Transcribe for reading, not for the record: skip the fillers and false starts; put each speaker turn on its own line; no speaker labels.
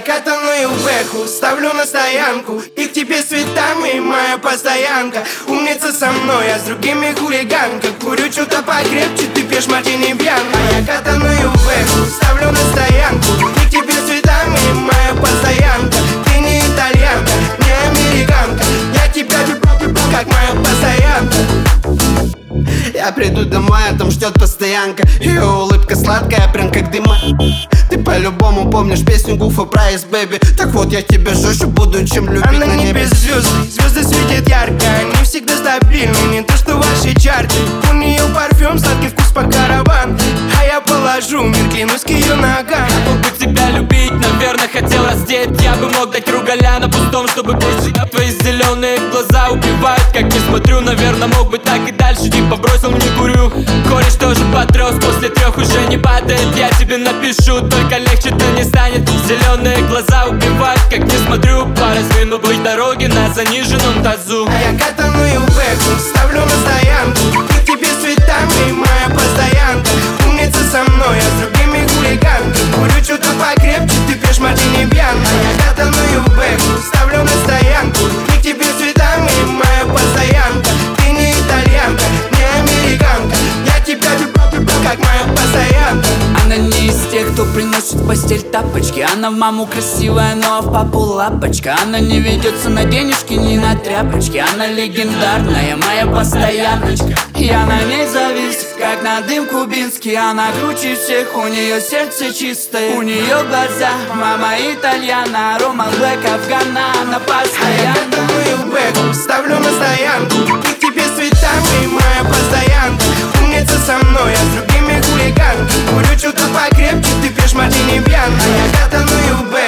катаную бэху, ставлю на стоянку, и к тебе с цветами моя постоянка. Умница со мной, а с другими хулиганка. Курю что-то покрепче, ты пьешь мартини бьянка. Я катаную бэху, ставлю на стоянку, и к тебе с цветами моя постоянка. Ты не итальянка, не американка, я тебя люблю, как моя постоянка.
Я приду домой, а там ждет постоянка. Ее улыбка сладкая, прям как дыма. Ты по-любому помнишь песню Гуфа Прайс, бэби. Так вот я тебя жестче буду, чем любить
Она
на
не
небе.
без звезды, звезды светят ярко, они всегда стабильны, не то что ваши чарты. У нее парфюм, сладкий вкус по караван, а я положу мир, клянусь, к ее ногам.
Мог бы тебя любить, наверное, хотел раздеть. Я бы мог дать ругаля на пустом, чтобы пусть твои зеленые глаза убивают. Как не смотрю, наверное, мог бы так и дальше. Типа бросил, не курю. Кореш тоже подрос, после 3 уже не падает. Я тебе напишу, только легче-то не станет. Зеленые глаза убивают, как не смотрю. По разминутой дороге на заниженном тазу.
А я катаную бэху, ставлю на стоянку, и к тебе с цветами моя постоянка. Умница со мной, а с другими хулиганка. Курю что-то покрепче, ты пьешь мартини бьянка. А я катаную бэху, ставлю на стоянку, и к тебе с цветами моя постоянка. Ты не итальянка, не американка, я тебя люблю, как моя постоянка.
Она не из тех, кто приносит в постель тапочки. Она в маму красивая, но в папу лапочка. Она не ведется на денежки, ни на тряпочки. Она легендарная, моя постояночка. Я на ней завис, как на дым кубинский. Она круче всех, у нее сердце чистое. У нее глаза, мама итальяна. Рома Блэк, Афгана, она постоянно.
А я катаную бэху, ставлю на стоянку, и к тебе с цветами моя постоянка. Умница со мной, а с другими хулиганка. Курю что-то покрепче, ты пьешь мартини бьянка. А я катаную бэху,